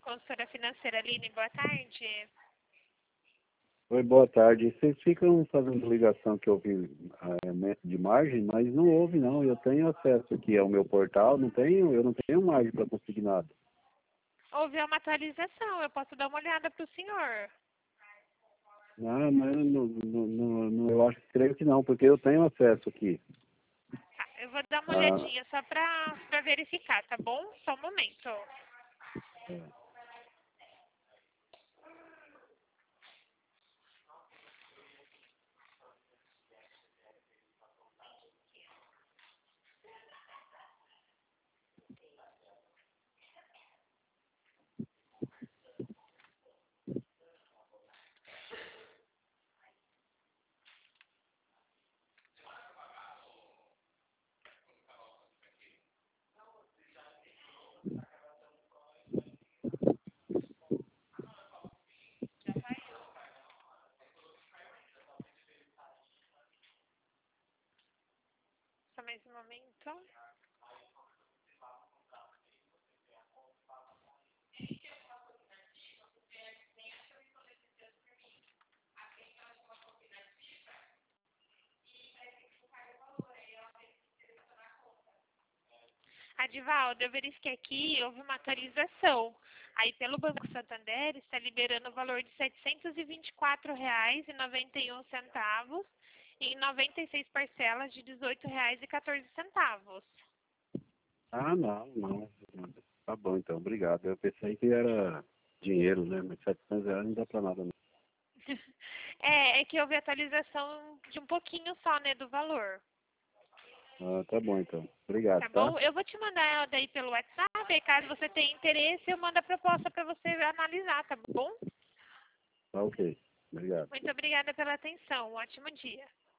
consultora financeira, Aline, boa tarde. Oi, boa tarde. Vocês ficam fazendo ligação que houve aumento de margem, mas não houve não. Eu tenho acesso aqui ao meu portal, eu não tenho margem para conseguir nada. Houve uma atualização, eu posso dar uma olhada para o senhor. Não, mas eu acho, creio que não, porque eu tenho acesso aqui. Tá, eu vou dar uma Ah, olhadinha só para verificar, tá bom? Só um momento. é. Só mais um momento. Adivaldo, eu verifiquei aqui, houve uma atualização. Aí pelo Banco Santander está liberando o valor de R$ 724,91 em 96 parcelas de R$ 18,14. Não. Tá bom, então, obrigado. Eu pensei que era dinheiro, né? Mas R$ 700 não dá para nada, não. É que houve atualização de um pouquinho só, né, do valor. Ah, tá bom, então. Obrigado, Tá tá? bom? Eu vou te mandar daí pelo WhatsApp, e caso você tenha interesse, eu mando a proposta para você analisar, tá bom? Tá ok. Obrigado. Muito obrigada pela atenção. Um ótimo dia.